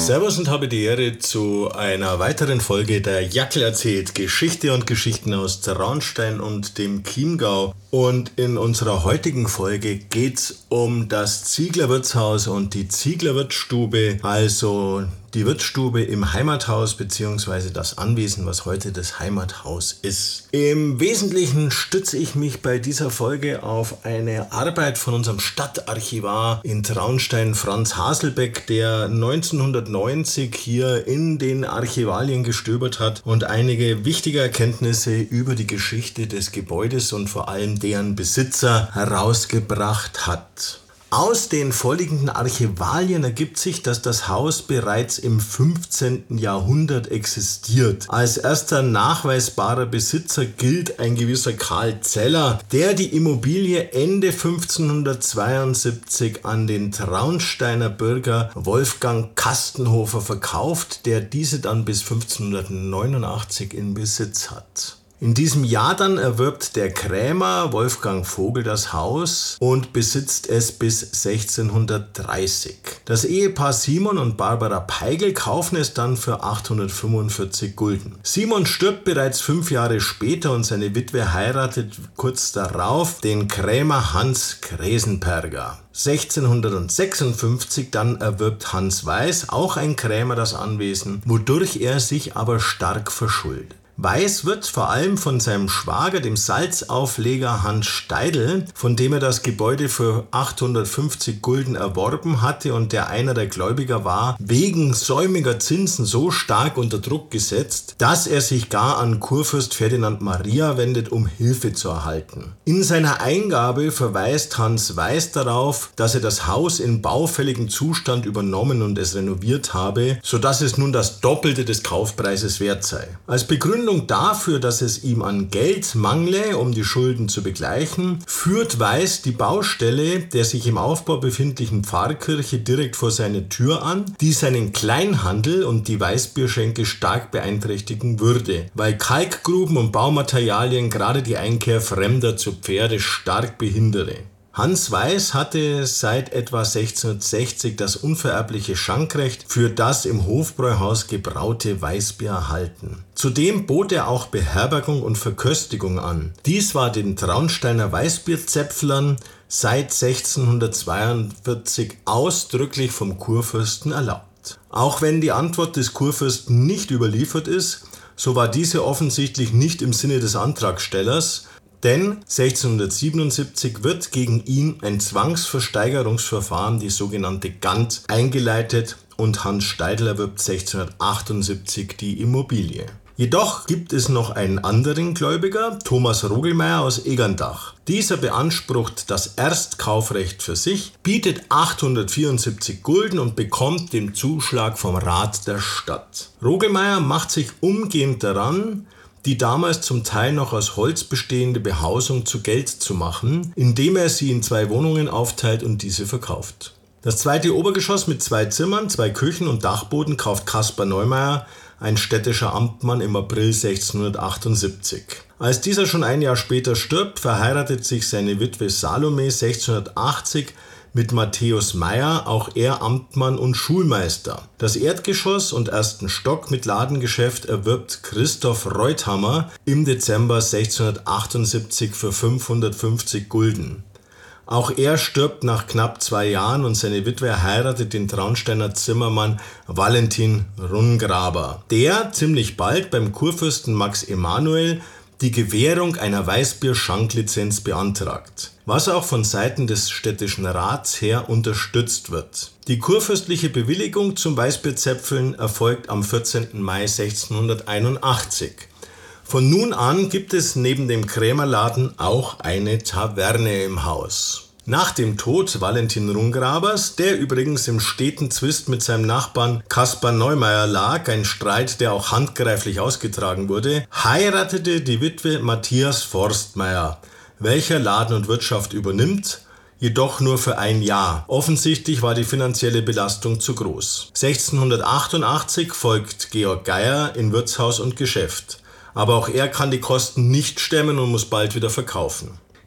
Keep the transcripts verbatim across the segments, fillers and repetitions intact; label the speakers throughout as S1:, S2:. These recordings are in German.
S1: Servus und habe die Ehre zu einer weiteren Folge der Jackel erzählt. Geschichte und Geschichten aus Traunstein und dem Chiemgau. Und in unserer heutigen Folge geht's um das Ziegler Wirtshaus und die Ziegler Wirtsstube, also die Wirtsstube im Heimathaus bzw. das Anwesen, was heute das Heimathaus ist. Im Wesentlichen stütze ich mich bei dieser Folge auf eine Arbeit von unserem Stadtarchivar in Traunstein, Franz Haselbeck, der neunzehnhundertneunzig hier in den Archivalien gestöbert hat und einige wichtige Erkenntnisse über die Geschichte des Gebäudes und vor allem deren Besitzer herausgebracht hat. Aus den vorliegenden Archivalien ergibt sich, dass das Haus bereits im fünfzehnten Jahrhundert existiert. Als erster nachweisbarer Besitzer gilt ein gewisser Karl Zeller, der die Immobilie Ende fünfzehnhundertzweiundsiebzig an den Traunsteiner Bürger Wolfgang Kastenhofer verkauft, der diese dann bis fünfzehnhundertneunundachtzig in Besitz hat. In diesem Jahr dann erwirbt der Krämer Wolfgang Vogel das Haus und besitzt es bis sechzehnhundertdreißig. Das Ehepaar Simon und Barbara Peigl kaufen es dann für achthundertfünfundvierzig Gulden. Simon stirbt bereits fünf Jahre später und seine Witwe heiratet kurz darauf den Krämer Hans Kresenperger. sechzehnhundertsechsundfünfzig dann erwirbt Hans Weiß, auch ein Krämer, das Anwesen, wodurch er sich aber stark verschuldet. Weiß wird vor allem von seinem Schwager, dem Salzaufleger Hans Steidl, von dem er das Gebäude für achthundertfünfzig Gulden erworben hatte und der einer der Gläubiger war, wegen säumiger Zinsen so stark unter Druck gesetzt, dass er sich gar an Kurfürst Ferdinand Maria wendet, um Hilfe zu erhalten. In seiner Eingabe verweist Hans Weiß darauf, dass er das Haus in baufälligem Zustand übernommen und es renoviert habe, sodass es nun das Doppelte des Kaufpreises wert sei. Als Begründung dafür, dass es ihm an Geld mangle, um die Schulden zu begleichen, führt Weiß die Baustelle der sich im Aufbau befindlichen Pfarrkirche direkt vor seine Tür an, die seinen Kleinhandel und die Weißbierschenke stark beeinträchtigen würde, weil Kalkgruben und Baumaterialien gerade die Einkehr Fremder zu Pferde stark behindere. Hans Weiß hatte seit etwa sechzehnhundertsechzig das unvererbliche Schankrecht für das im Hofbräuhaus gebraute Weißbier erhalten. Zudem bot er auch Beherbergung und Verköstigung an. Dies war den Traunsteiner Weißbierzäpflern seit sechzehnhundertzweiundvierzig ausdrücklich vom Kurfürsten erlaubt. Auch wenn die Antwort des Kurfürsten nicht überliefert ist, so war diese offensichtlich nicht im Sinne des Antragstellers, denn sechzehnhundertsiebenundsiebzig wird gegen ihn ein Zwangsversteigerungsverfahren, die sogenannte Gant, eingeleitet und Hans Steidl erwirbt sechzehnhundertachtundsiebzig die Immobilie. Jedoch gibt es noch einen anderen Gläubiger, Thomas Rogelmeier aus Egerndach. Dieser beansprucht das Erstkaufrecht für sich, bietet achthundertvierundsiebzig Gulden und bekommt den Zuschlag vom Rat der Stadt. Rogelmeier macht sich umgehend daran, die damals zum Teil noch aus Holz bestehende Behausung zu Geld zu machen, indem er sie in zwei Wohnungen aufteilt und diese verkauft. Das zweite Obergeschoss mit zwei Zimmern, zwei Küchen und Dachboden kauft Caspar Neumeier, ein städtischer Amtmann, im April sechzehnhundertachtundsiebzig. Als dieser schon ein Jahr später stirbt, verheiratet sich seine Witwe Salome sechzehnhundertachtzig mit Matthäus Meyer, auch er Amtmann und Schulmeister. Das Erdgeschoss und ersten Stock mit Ladengeschäft erwirbt Christoph Reuthammer im Dezember sechzehnhundertachtundsiebzig für fünfhundertfünfzig Gulden. Auch er stirbt nach knapp zwei Jahren und seine Witwe heiratet den Traunsteiner Zimmermann Valentin Rungraber, der ziemlich bald beim Kurfürsten Max Emanuel die Gewährung einer Weißbier-Schanklizenz beantragt, was auch von Seiten des städtischen Rats her unterstützt wird. Die kurfürstliche Bewilligung zum Weißbierzäpfeln erfolgt am vierzehnten Mai sechzehnhunderteinundachtzig. Von nun an gibt es neben dem Krämerladen auch eine Taverne im Haus. Nach dem Tod Valentin Rungrabers, der übrigens im steten Zwist mit seinem Nachbarn Caspar Neumeier lag, ein Streit, der auch handgreiflich ausgetragen wurde, heiratete die Witwe Matthias Forstmeier, welcher Laden und Wirtschaft übernimmt, jedoch nur für ein Jahr. Offensichtlich war die finanzielle Belastung zu groß. sechzehnhundertachtundachtzig folgt Georg Geier in Wirtshaus und Geschäft, aber auch er kann die Kosten nicht stemmen und muss bald wieder verkaufen.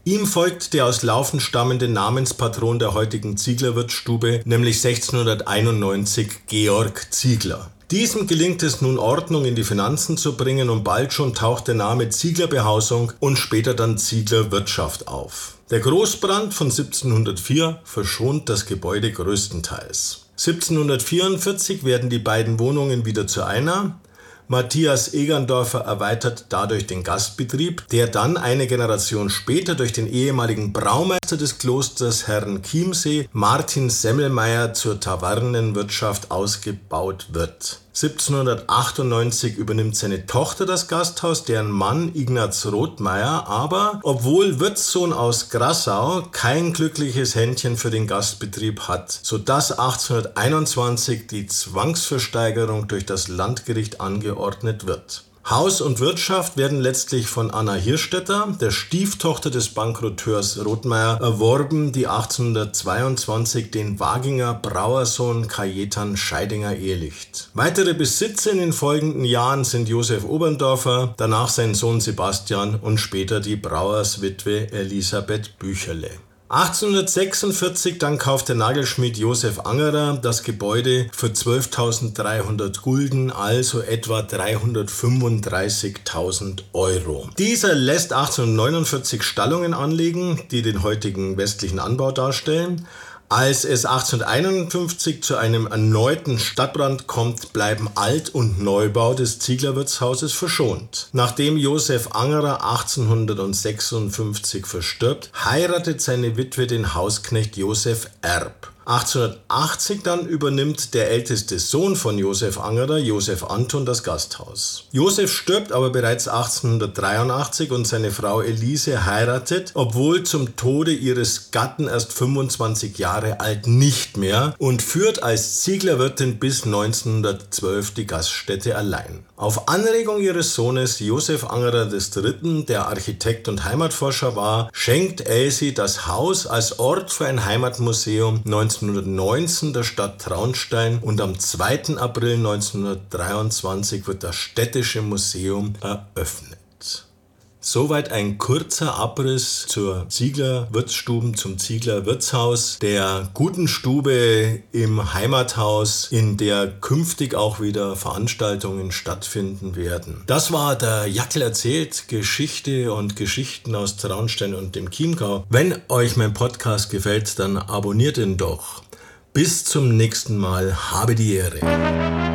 S1: Ihm folgt der aus Laufen stammende Namenspatron der heutigen Zieglerwirtsstube, nämlich sechzehnhunderteinundneunzig Georg Ziegler. Diesem gelingt es nun Ordnung in die Finanzen zu bringen und bald schon taucht der Name Zieglerbehausung und später dann Zieglerwirtschaft auf. Der Großbrand von siebzehnhundertvier verschont das Gebäude größtenteils. siebzehnhundertvierundvierzig werden die beiden Wohnungen wieder zu einer. Matthias Egerndorfer erweitert dadurch den Gastbetrieb, der dann eine Generation später durch den ehemaligen Braumeister des Klosters, Herrn Chiemsee, Martin Semmelmeier, zur Tavernenwirtschaft ausgebaut wird. siebzehnhundertachtundneunzig übernimmt seine Tochter das Gasthaus, deren Mann Ignaz Rothmeier aber, obwohl Wirtssohn aus Grassau, kein glückliches Händchen für den Gastbetrieb hat, sodass achtzehnhunderteinundzwanzig die Zwangsversteigerung durch das Landgericht angeordnet wird. Haus und Wirtschaft werden letztlich von Anna Hirstetter, der Stieftochter des Bankerotteurs Rothmeier, erworben, die achtzehnhundertzweiundzwanzig den Waginger Brauersohn Cajetan Scheidinger ehelicht. Weitere Besitzer in den folgenden Jahren sind Josef Oberndorfer, danach sein Sohn Sebastian und später die Brauerswitwe Elisabeth Bücherle. achtzehnhundertsechsundvierzig dann kauft der Nagelschmied Josef Angerer das Gebäude für zwölftausenddreihundert Gulden, also etwa dreihundertfünfunddreißigtausend Euro. Dieser lässt achtzehnhundertneunundvierzig Stallungen anlegen, die den heutigen westlichen Anbau darstellen. Als es achtzehnhunderteinundfünfzig zu einem erneuten Stadtbrand kommt, bleiben Alt- und Neubau des Zieglerwirtshauses verschont. Nachdem Josef Angerer achtzehnhundertsechsundfünfzig verstirbt, heiratet seine Witwe den Hausknecht Josef Erb. achtzehnhundertachtzig dann übernimmt der älteste Sohn von Josef Angerer, Josef Anton, das Gasthaus. Josef stirbt aber bereits achtzehnhundertdreiundachtzig und seine Frau Elise heiratet, obwohl zum Tode ihres Gatten erst fünfundzwanzig Jahre alt, nicht mehr und führt als Zieglerwirtin bis neunzehnhundertzwölf die Gaststätte allein. Auf Anregung ihres Sohnes Josef Angerer der Dritte., der Architekt und Heimatforscher war, schenkt Elsie das Haus als Ort für ein Heimatmuseum neunzehnhundertneunzehn der Stadt Traunstein und am zweiten April neunzehnhundertdreiundzwanzig wird das Städtische Museum eröffnet. Soweit ein kurzer Abriss zur Ziegler Wirtsstuben, zum Ziegler Wirtshaus, der guten Stube im Heimathaus, in der künftig auch wieder Veranstaltungen stattfinden werden. Das war der Jackel erzählt, Geschichte und Geschichten aus Traunstein und dem Chiemgau. Wenn euch mein Podcast gefällt, dann abonniert ihn doch. Bis zum nächsten Mal, habe die Ehre.